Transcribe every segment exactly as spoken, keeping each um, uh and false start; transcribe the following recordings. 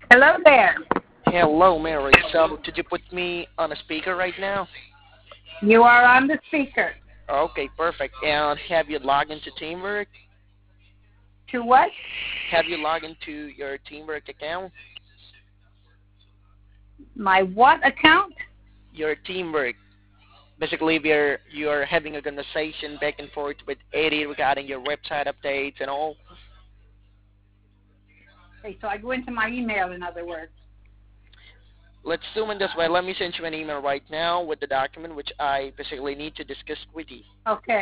Hello there. Hello, Mary. So, did you put me on a speaker right now? You are on the speaker. Okay, perfect. And have you logged into Teamwork? To what? Have you logged into your Teamwork account? My what account? Your Teamwork. Basically, we're you're having a conversation back and forth with Eddie regarding your website updates and all. Okay, so I go into my email, in other words. Let's zoom in this way. Let me send you an email right now with the document which I basically need to discuss with you. Okay.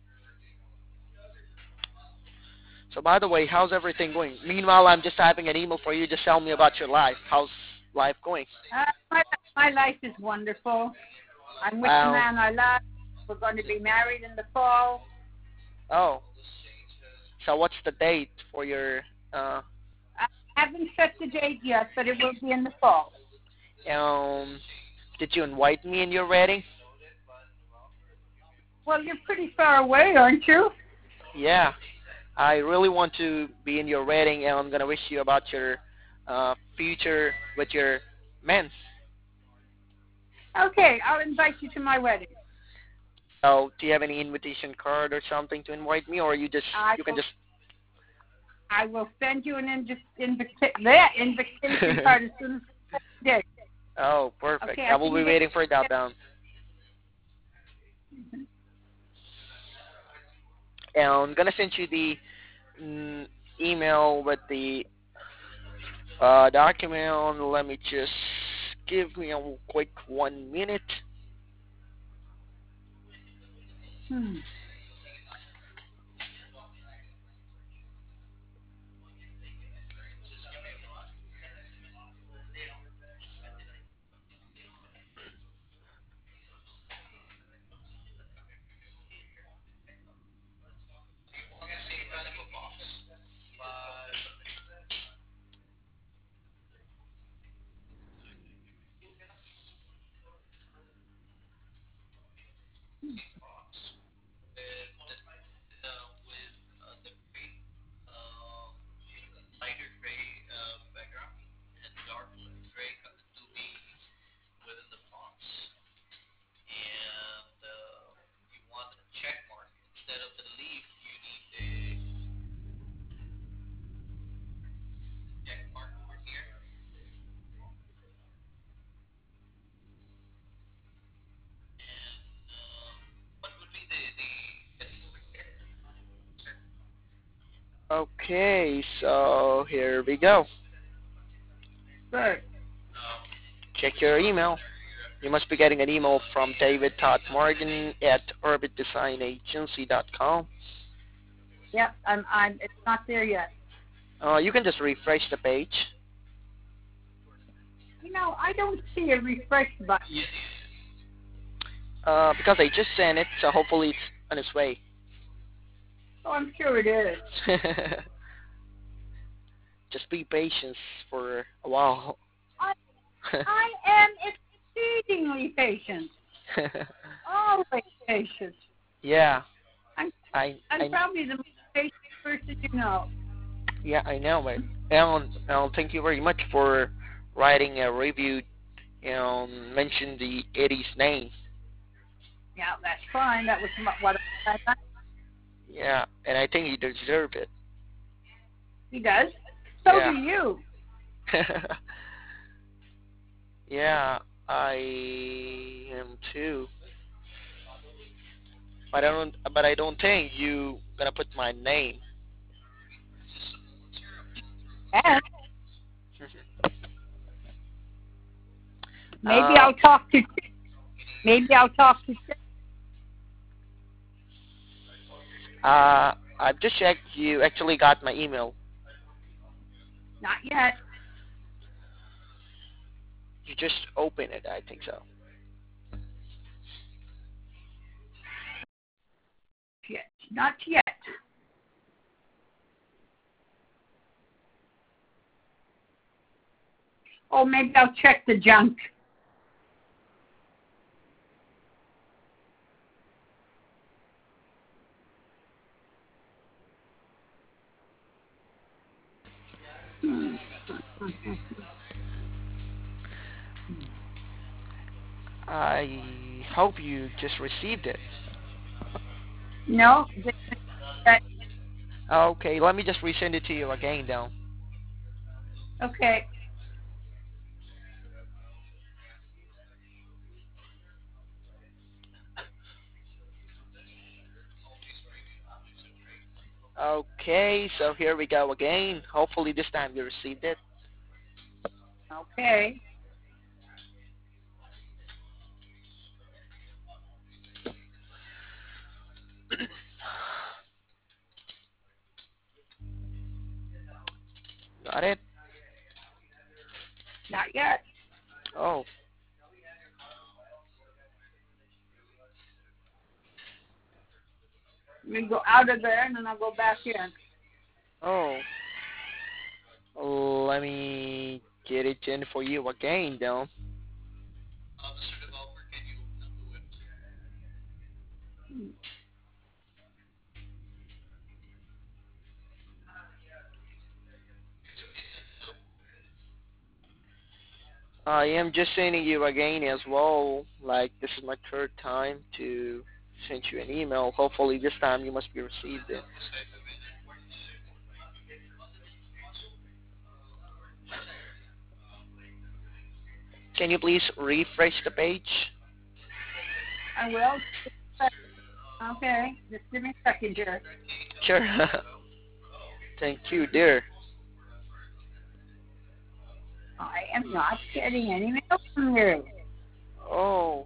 So, by the way, how's everything going? Meanwhile, I'm just typing an email for you. Just tell me about your life. How's life going? Uh, my, my life is wonderful. I'm with the Um, man I love. We're going to be married in the fall. oh, so what's the date for your uh, I haven't set the date yet, but it will be in the fall. um? Did you invite me in your wedding? Well, you're pretty far away, aren't you? Yeah, I really want to be in your wedding, and I'm gonna wish you about your uh, future with your men. Okay, I'll invite you to my wedding. So, do you have any invitation card or something to invite me, or you just I you can will, just I will send you an invi- invita- that invitation card as soon as I set the date. Oh, perfect. Okay, I I will think be it. waiting for that down. And I'm gonna send you the mm, email with the uh, document. Let me just give me a quick one minute. Hmm. Okay, so here we go. Good. Check your email. You must be getting an email from David Todd Morgan at orbit design agency dot com. Yep, I'm. I'm. It's not there yet. Uh, you can just refresh the page. You know, I don't see a refresh button. Uh, because I just sent it, so hopefully it's on its way. Oh, I'm sure it is. Just be patient for a while. I. I am exceedingly patient. Always patient. Yeah, I'm. I, I'm I, probably the most patient person you know. yeah, I know it. Alan, Alan, thank you very much for writing a review and mention the Eddie's name. Yeah, that's fine. That was m- what I thought. Yeah, and I think you deserve it. He does. So do Yeah. you. Yeah, I am too. But I don't. But I don't think you gonna put my name. And maybe uh, I'll talk to. Maybe I'll talk to. uh, I've just checked. You actually got my email. Not yet. You just open it. I think so. Yet. Not yet. Oh, maybe I'll check the junk. Hmm. I hope you just received it. No. th- that- Okay, let me just resend it to you again though. Okay. Okay, so here we go again. Hopefully this time you received it. Okay. Got it? Not yet. Oh, We go out of there and then I'll go back in. oh. Let me get it in for you again though. I am just sending you again as well. Like this is my third time to send you an email. Hopefully this time you must be received it. Can you please refresh the page? I will. Okay. Just give me a second here. Sure. Thank you, dear. I am not getting any mail from you. Oh.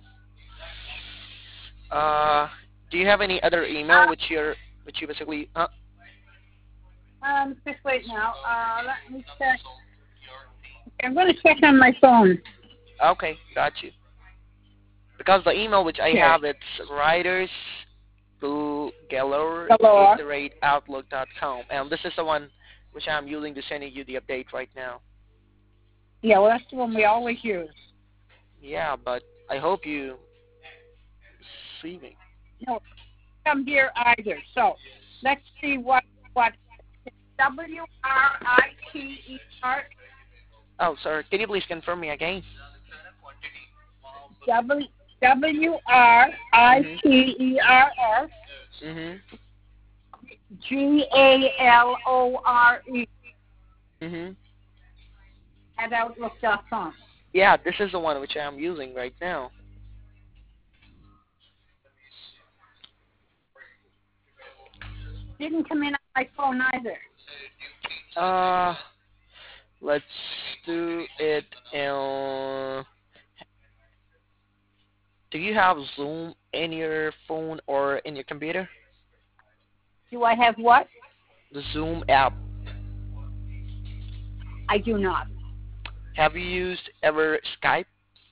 Uh, do you have any other email which you're which you basically? Uh, Um, just wait now. Uh, let me check. I'm going to check on my phone. okay, got you. Because the email which I Okay. have it's writers to galore Galore. at the rate outlook dot com, and this is the one which I'm using to sending you the update right now. Yeah, well, that's the one we always use. Yeah, but I hope you receiving. No, come here either. So let's see what what W R I T E R Oh, sorry. Can you please confirm me again? W W R I T E R S Mhm. G A L O R E Mhm. at outlook dot com. Yeah, this is the one which I'm using right now. Didn't come in on my phone either. Uh, let's do it. Uh, do you have Zoom in your phone or in your computer? Do I have what? The Zoom app. I do not. Have you used ever Skype?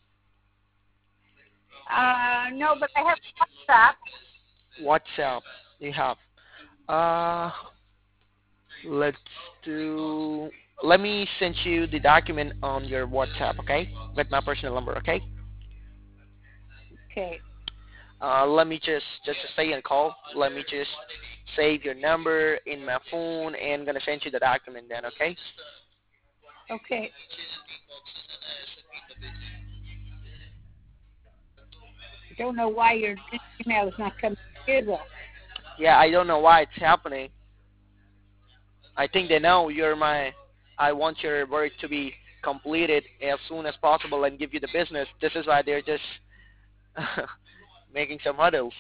Uh, no, but I have WhatsApp. WhatsApp. You have. Uh, let's do. Let me send you the document on your WhatsApp, okay? With my personal number, okay? Okay. Uh, let me just just to stay on call. Let me just save your number in my phone and gonna send you the document then, okay? Okay. I don't know why your email is not coming through though. Yeah, I don't know why it's happening. I think they know you're my. I want your work to be completed as soon as possible and give you the business. This is why they're just making some huddles.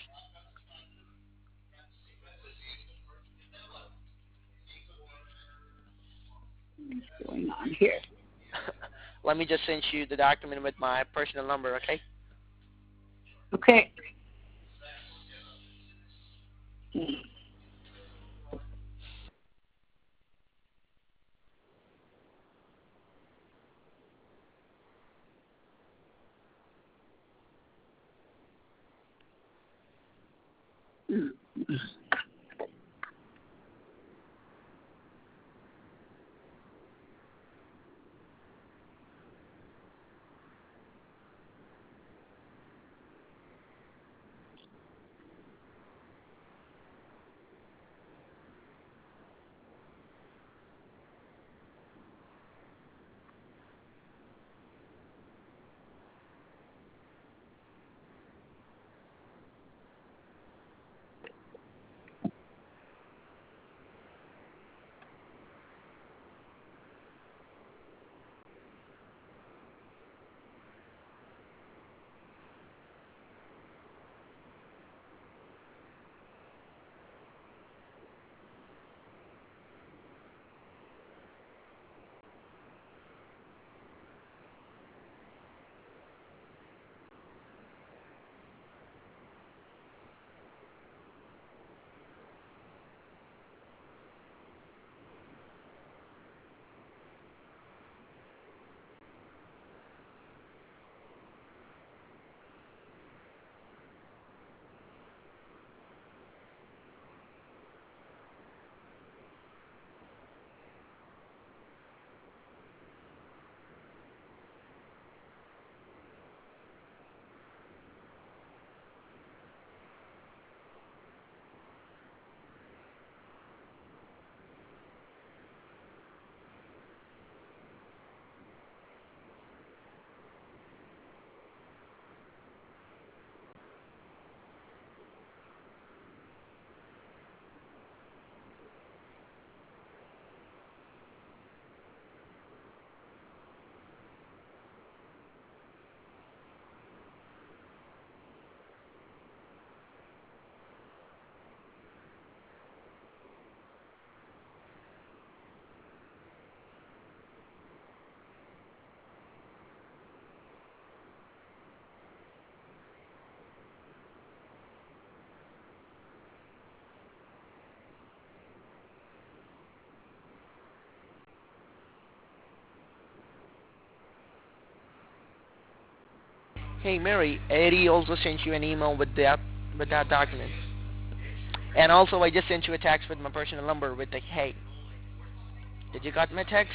What's going on here? Let me just send you the document with my personal number, okay? Okay. Hey Mary, Eddie also sent you an email with that with that document. And also I just sent you a text with my personal number with the hey. Did you got my text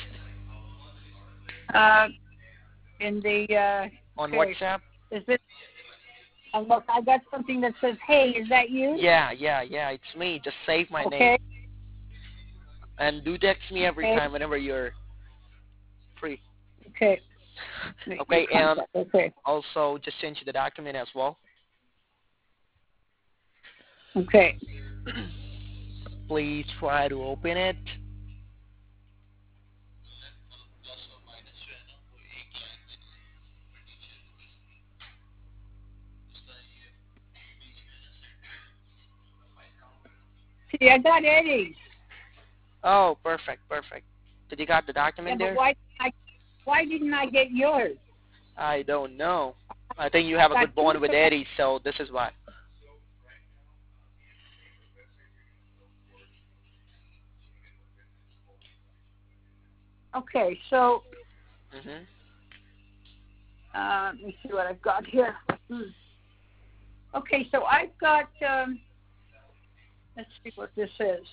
Uh, in the, uh, on okay, WhatsApp? is it, uh, look, I got something that says, hey, is that you? Yeah, yeah, yeah, it's me. Just save my name. Okay, And do text me every okay, time whenever you're free. okay. Make new Okay, and contact. Okay, also just send you the document as well. okay. Please try to open it. See, I got Eddie's. Oh, perfect, perfect. Did you got the Yeah, document but there? why, I, why didn't I get yours? I don't know. I think you I have a got good two bond with for Eddie, so this is why. Okay, so Mhm. uh, let me see what I've got here. Hmm. Okay, so I've got. Um, let's see what this is.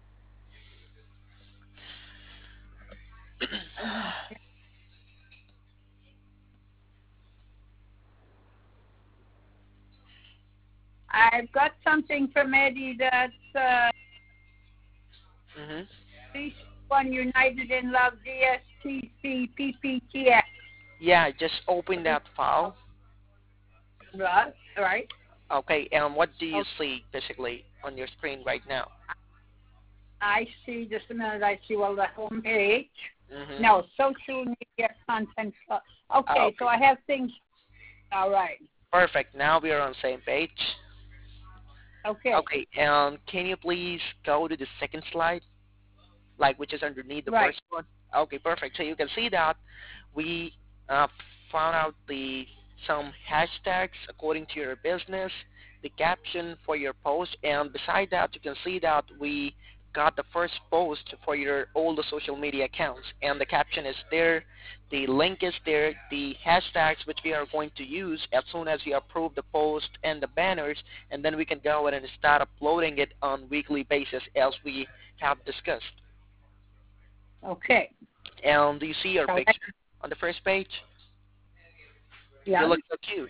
I've got something from Eddie that's uh, Mhm. One United in Love D S T C P P T X. Yeah, just open that file. Right, right. Okay, and what do you Okay. see basically on your screen right now? I see, just a minute, I see, well, the home page. Mhm. No, social media content. Okay, Oh, okay. so I have things. All right. Perfect. Now we are on the same page. Okay. Okay, and can you please go to the second slide, like which is underneath the Right. first one? Okay, perfect. So you can see that we uh, found out the some hashtags according to your business, the caption for your post, and beside that you can see that we got the first post for your all the social media accounts, and the caption is there, the link is there, the hashtags which we are going to use as soon as we approve the post and the banners, and then we can go ahead and start uploading it on weekly basis as we have discussed. Okay. And do you see your So picture on the first page? yeah. You look so cute.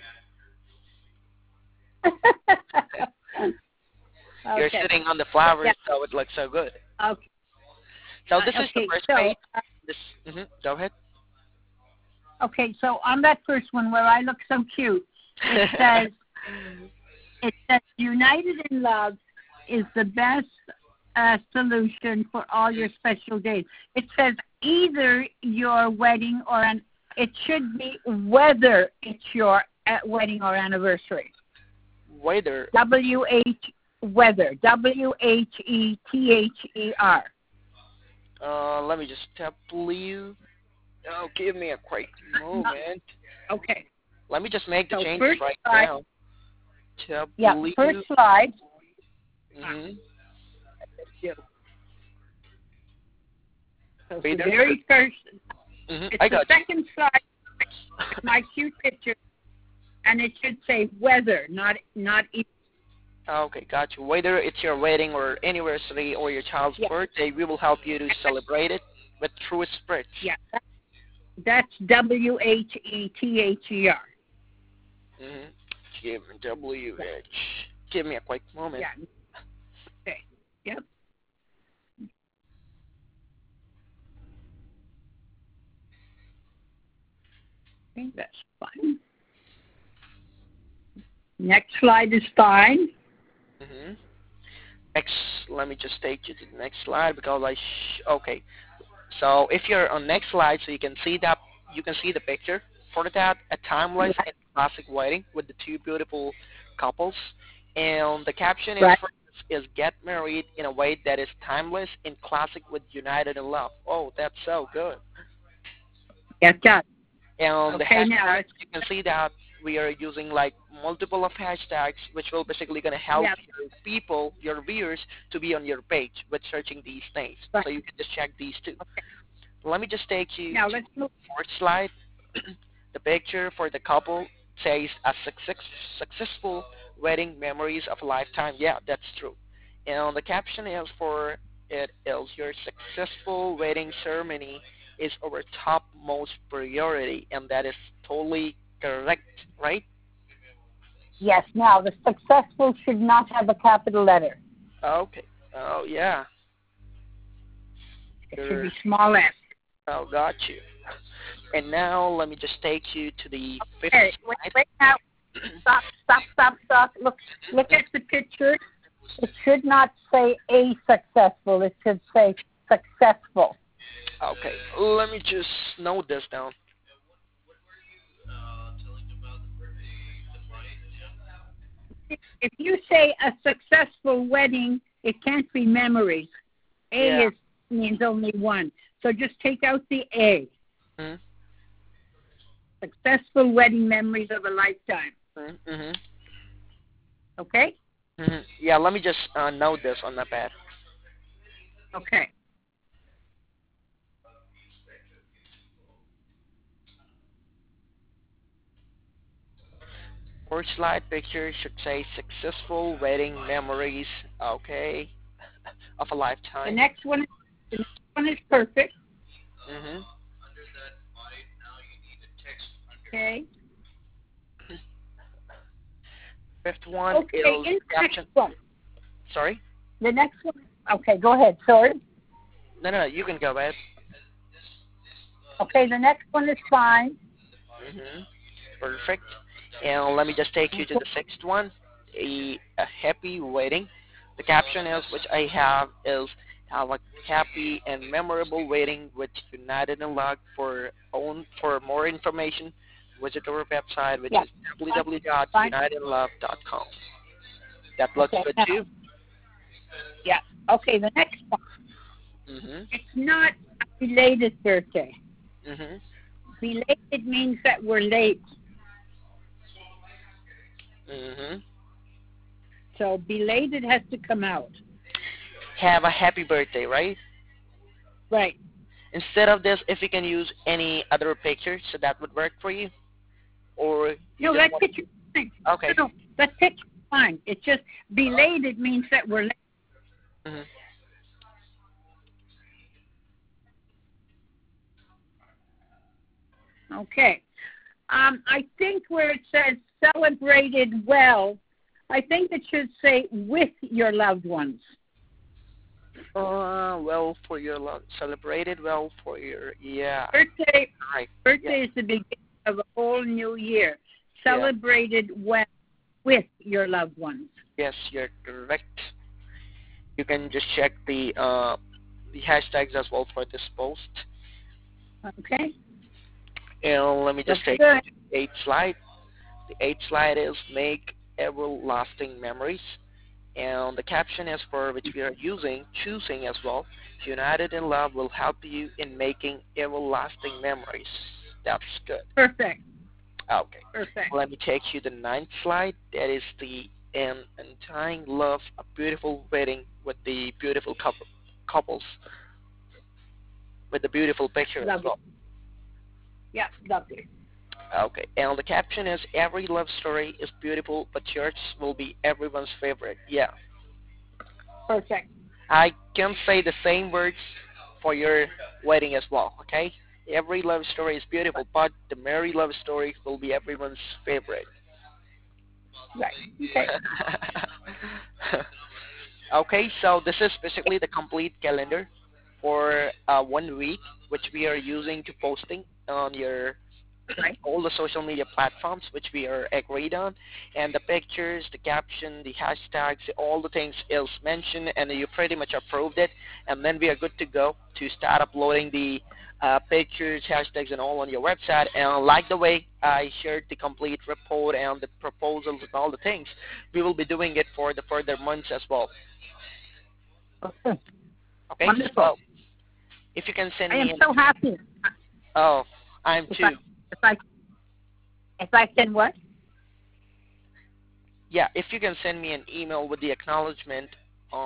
You're Okay. sitting on the flowers, Yeah. so it looks so good. Okay. So Uh, this is the okay. first So page. uh, This, mhm, go ahead. okay. So on that first one where I look so cute, it says it says United in Love is the best uh, solution for all your special days. It says either your wedding or an. It should be whether it's your uh, wedding or anniversary. Weather. W H weather. W H E T H E R. Uh, let me just tap you. Oh, give me a quick moment. Okay. Let me just make the So changes first right slide. now. Yeah. W. First slide. Mhm. Yeah. So the Weather. very first. Mhm. It's I the got second slide. My cute picture, and it should say weather, not not. E- you. Okay, got you. Whether it's your wedding or anniversary or your child's yeah. birthday, we will help you to celebrate it with true spirit. Yeah. That's W H E T H E R. Mhm. Give W H. Give me a quick moment. Yeah. Okay. Yep. I think that's fine. Next slide is fine. Mhm. Next, let me just take you to the next slide because I. Sh- okay. So if you're on next slide, so you can see that you can see the picture. For that, a timeless Yeah. and classic wedding with the two beautiful couples, and the caption is Right. is get married in a way that is timeless and classic with united in love. Oh, that's so good. Get that. And the Okay. Now hashtags, let's. you can see that we are using like multiple of hashtags, which will basically going to help Yeah. your people, your viewers, to be on your page with searching these things. Right. So you can just check these two. Okay. Let me just take you Now to let's move. the fourth slide. The picture for the couple. says a success, successful wedding memories of a lifetime. Yeah, that's true. And the caption is for it is your successful wedding ceremony is our topmost priority, and that is totally correct, right? Yes. Now, the successful should not have a capital letter. Okay. Oh yeah. It should You're, be small s. oh, got you. And now let me just take you to the fifth Okay. Wait, slide. wait now. Stop, stop, stop, stop. Look, look at the picture. It should not say a successful. It should say successful. Okay, let me just note this down. If you say a successful wedding, it can't be memories. A Yeah. is means only one. So just take out the A. Mm-hmm. Successful wedding memories of a lifetime. Mm-hmm. Okay? Mm-hmm. Yeah, let me just uh, note this on the pad. Okay. First slide picture should say successful wedding memories, okay, of a The lifetime. next one, the next one is perfect. Mm-hmm. Okay. Fifth one Okay. is In the caption. next one. Sorry? The next one. Okay. Go ahead. Sorry. No, no, no, you can go ahead. Okay. The next one is fine. Mm-hmm. Perfect. And let me just take you to the sixth one, a, a happy wedding. The caption is, which I have, is have a happy and memorable wedding with United in Love. For own for more information, visit our website, which Yeah. is w w w dot Fine. united in love dot com. That looks Okay. good Now, too. yeah. Okay. The next one. Mhm. It's not a belated birthday. Mhm. Belated means that we're late. Mhm. So belated has to come out. Have a happy birthday, right? Right. Instead of this, if you can use any other picture, so that would work for you, or you No, just that want. picture fine. Okay. No, that picture fine. It's just belated means that we're late. Mhm. Okay. Um, I think where it says celebrated well, I think it should say with your loved ones. Uh, well, for your love, celebrated well for your, yeah, Birthday, right, birthday yeah, is the beginning of a whole new year. yeah, Celebrated well with your loved ones. yes, you're correct. You can just check the uh the hashtags as well for this post. Okay. And let me just Looks take good. the eighth slide. The eighth slide is make everlasting memories, and the caption is for which we are using, choosing as well. United in Love will help you in making everlasting memories. That's good. Perfect. Okay. Perfect. Let me take you to the ninth slide. That is the an untying love, a beautiful wedding with the beautiful couple, couples, with the beautiful picture as Lovely. well. Yeah, lovely. Okay. And the caption is every love story is beautiful, but yours will be everyone's favorite. Yeah. Perfect. I can say the same words for your wedding as well. Okay. Every love story is beautiful, but the married love story will be everyone's favorite. Right. Okay. Okay, so this is basically the complete calendar for uh, one week, which we are using to posting on your Right. all the social media platforms, which we are agreed on, and the pictures, the caption, the hashtags, all the things is mentioned, and you pretty much approved it, and then we are good to go to start uploading the uh, pictures, hashtags, and all on your website. And like the way I shared the complete report and the proposals and all the things, we will be doing it for the further months as well. Okay. Okay, Wonderful. so if you can send I am me an, so happy. oh, I'm If too. I, if I, if I can what? Yeah, if you can send me an email with the acknowledgement on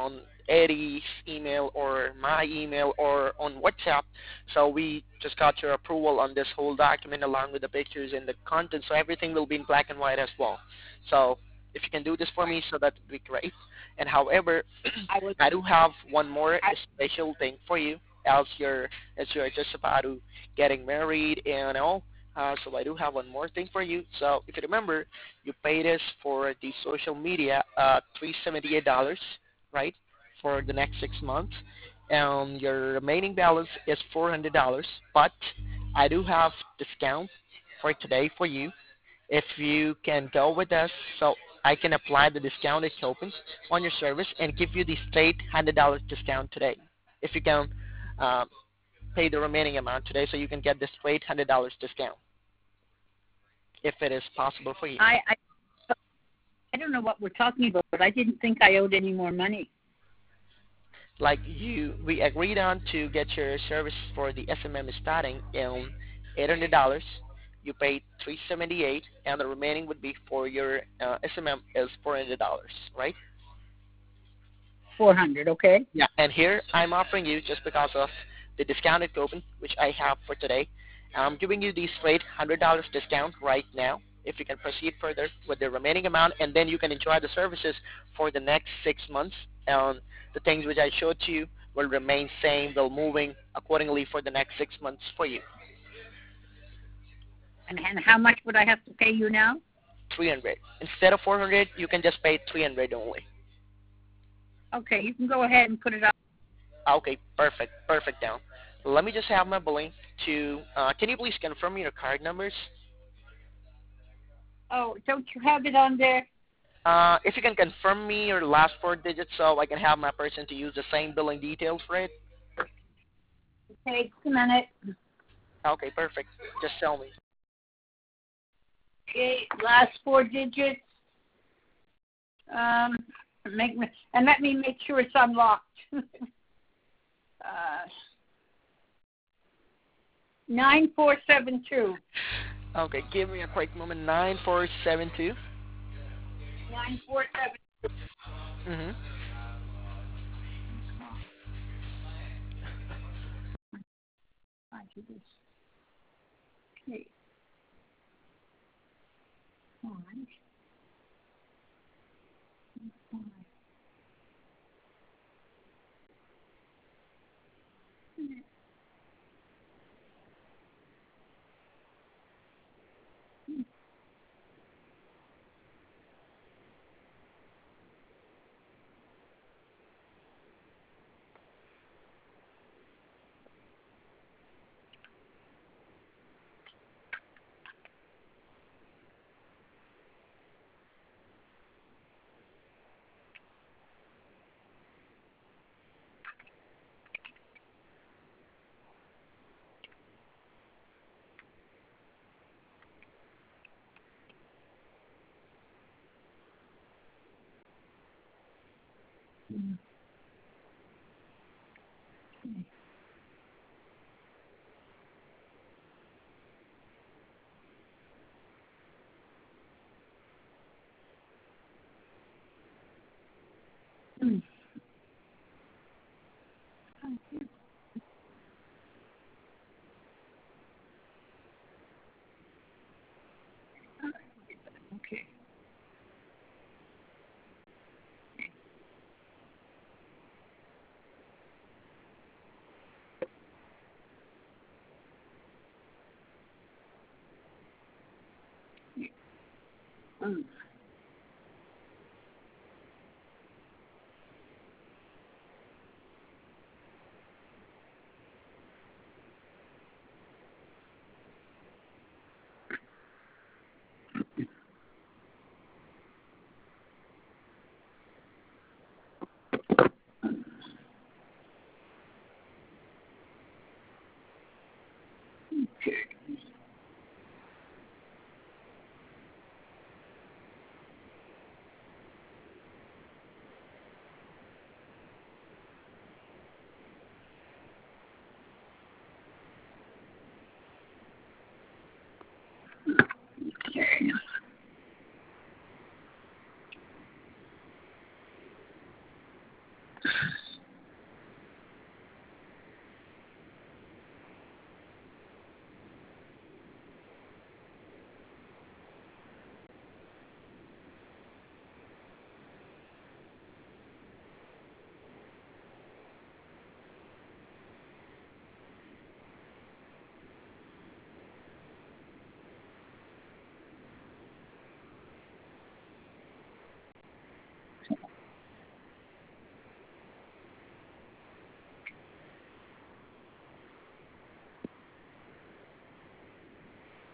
Eddie's email or my email or on WhatsApp. So we just got your approval on this whole document along with the pictures and the content. So everything will be in black and white as well. So if you can do this for me, so that would be great. And however, I was. I do have one more I, special thing for you, as you're as you're just about to getting married and all. Uh, so I do have one more thing for you. So if you remember, you paid us for the social media uh, three seventy eight dollars, right, for the next six months. Um, your remaining balance is four hundred dollars, but I do have discount for today for you if you can go with us. So I can apply the discounted coupons on your service and give you the straight one hundred dollars discount today. If you can uh, pay the remaining amount today, so you can get the straight one hundred dollars discount if it is possible for you. I, I I don't know what we're talking about, but I didn't think I owed any more money. Like you, we agreed on to get your service for the S M M starting in eight hundred dollars. You paid three seventy eight, and the remaining would be for your uh, S M M is four hundred dollars, right? Four hundred, okay? Yeah. And here I'm offering you, just because of the discounted coupon which I have for today, I'm giving you the straight one hundred dollars discount right now. If you can proceed further with the remaining amount, and then you can enjoy the services for the next six months. And the things which I showed to you will remain same, will moving accordingly for the next six months for you. And, and how much would I have to pay you now? three hundred. Instead of four hundred, you can just pay three hundred only. Okay, you can go ahead and put it up. Okay, perfect, perfect down. Let me just have my billing to, uh, can you please confirm your card numbers? Oh, don't you have it on there? Uh, if you can confirm me your last four digits so I can have my person to use the same billing details for it. Okay, just a minute. Okay, perfect. Just tell me. Okay, last four digits. Um, make me, and let me make sure it's unlocked. uh, nine four seven two. Okay, give me a quick moment. Nine four seven two. Nine four seven. Mhm. I do this. Okay. Five. Five. Mm. Mm. Okay. Mm. Okay.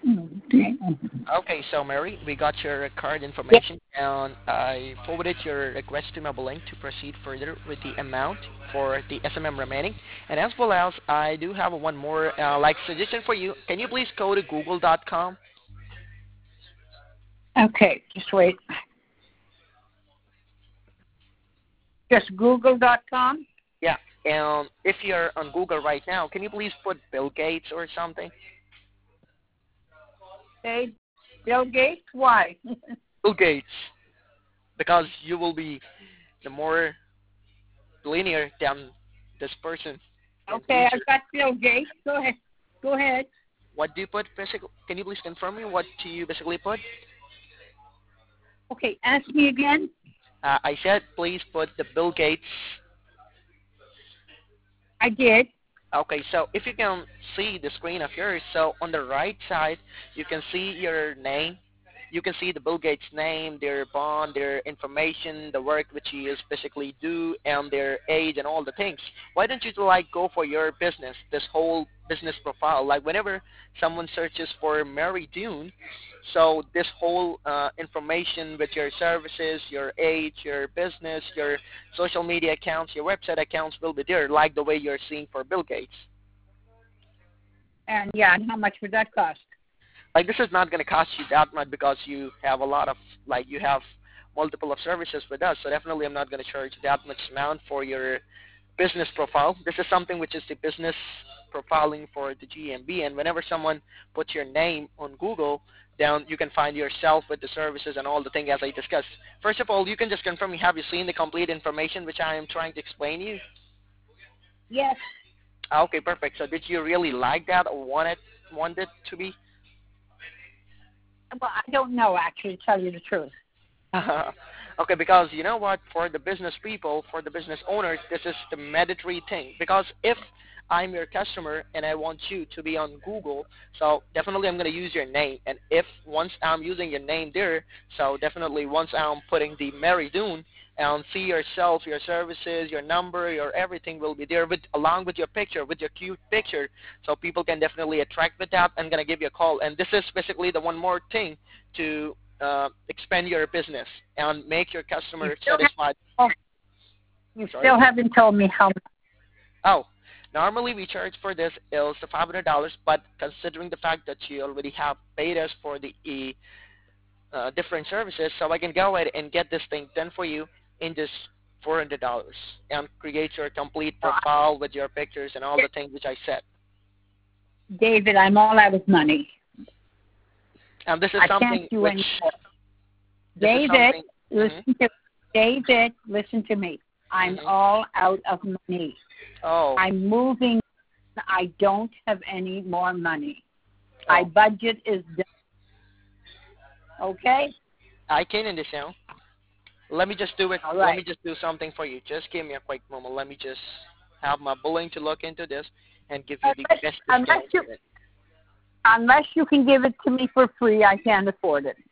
Okay. Okay, so Mary, we got your card information, and I forwarded your request to Mobilink to proceed further with the amount for the S M M remaining. And as well as, I do have one more uh, like suggestion for you. Can you please go to google dot com? Okay, just wait. Just google dot com? Yeah, and if you're on Google right now, can you please put Bill Gates or something? Okay. Bill Gates? Why? Bill Gates, because you will be the more linear than this person in Okay, future. I've got Bill Gates. Go ahead. Go ahead. What do you put basically? Can you please confirm me what do you basically put? Okay, ask me again. Uh, I said please put the Bill Gates. I did. Okay, so if you can see the screen of yours, so on the right side you can see your name. You can see the Bill Gates name, their bond, their information, the work which he is basically do, and their age and all the things. Why don't you like go for your business, this whole business profile? Like whenever someone searches for Mary Dune, so this whole uh, information with your services, your age, your business, your social media accounts, your website accounts will be there, like the way you're seeing for Bill Gates. And yeah, and how much would that cost? Like this is not going to cost you that much because you have a lot of, like you have multiple of services with us. So definitely I'm not going to charge that much amount for your business profile. This is something which is the business profiling for the G M B. And whenever someone puts your name on Google, then you can find yourself with the services and all the things as I discussed. First of all, you can just confirm me, have you seen the complete information which I am trying to explain you? Yes. Okay, perfect. So did you really like that or want it, want it to be? Well, I don't know, actually, to tell you the truth. Okay, because you know what, for the business people, for the business owners, this is the mandatory thing. Because if I'm your customer and I want you to be on Google, so definitely I'm going to use your name. And if once I'm using your name there, so definitely once I'm putting the Mary Dune, and see yourself, your services, your number, your everything will be there with along with your picture, with your cute picture, so people can definitely attract with that and gonna give you a call. And this is basically the one more thing to uh, expand your business and make your customer You still, satisfied. have, oh, you Sorry? still haven't told me how much. Oh, normally we charge for this is the five hundred dollars, but considering the fact that you already have paid us for the e, uh, different services, so I can go ahead and get this thing done for you in just four hundred dollars and create your complete profile with your pictures and all the things which I said. David, I'm all out of money. And this is I something can't do which... anymore. David, listen mm-hmm. to David, listen to me. I'm mm-hmm. all out of money. Oh. I'm moving. I don't have any more money. Oh. My budget is done. Okay? I can understand. Let me just do it. All right. Let me just do something for you. Just give me a quick moment. Let me just have my bullying to look into this and give you unless, the best unless discount. you, unless you can give it to me for free, I can't afford it.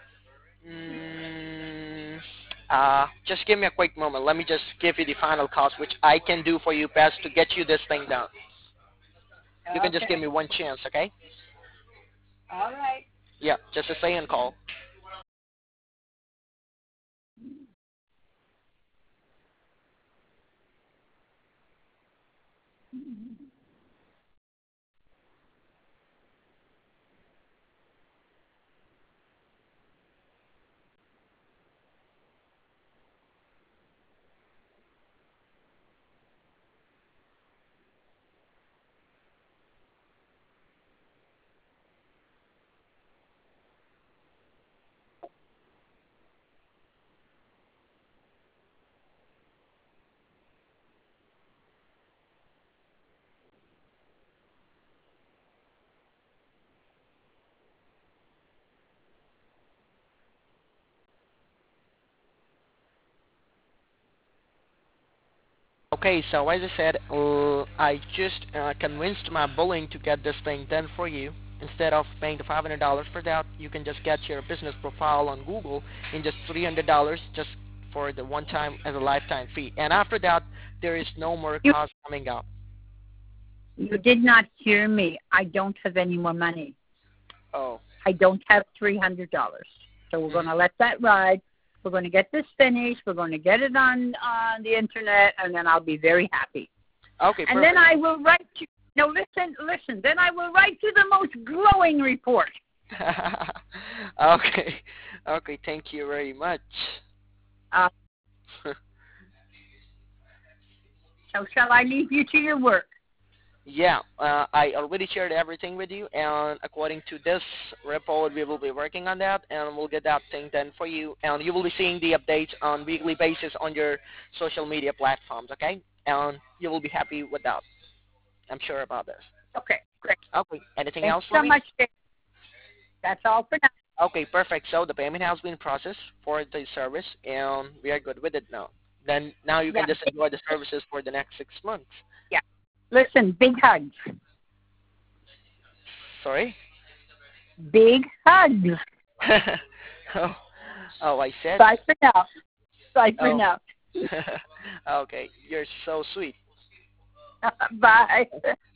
Mm, uh, just give me a quick moment. Let me just give you the final cost, which I can do for you best to get you this thing done. You can Okay. just give me one chance, okay? All right. Yeah, just a stay on call. Okay, so as I said, uh, I just uh, convinced my bullying to get this thing done for you. Instead of paying the five hundred dollars for that, you can just get your business profile on Google in just three hundred dollars just for the one time as a lifetime fee. And after that, there is no more You, cost coming up. you did not hear me. I don't have any more money. Oh. I don't have three hundred dollars. So we're Mm. going to let that ride. We're going to get this finished. We're going to get it on, on the Internet, and then I'll be very happy. Okay, And perfect. then I will write you. No, listen, listen. Then I will write you the most glowing report. Okay. Okay, thank you very much. Uh, so shall I leave you to your work? Yeah, uh, I already shared everything with you, and according to this report, we will be working on that, and we'll get that thing done for you, and you will be seeing the updates on weekly basis on your social media platforms, okay? And you will be happy with that. I'm sure about this. Okay, great. Okay, anything Thanks else for so me? much, Dave. That's all for now. Okay, perfect. So the payment has been processed for the service, and we are good with it now. Then now you can Yeah. just enjoy the services for the next six months. Yeah. Listen, big hugs. Sorry? Big hugs. oh, oh, I said. Bye for now. Bye for Oh. now. Okay, you're so sweet. Bye.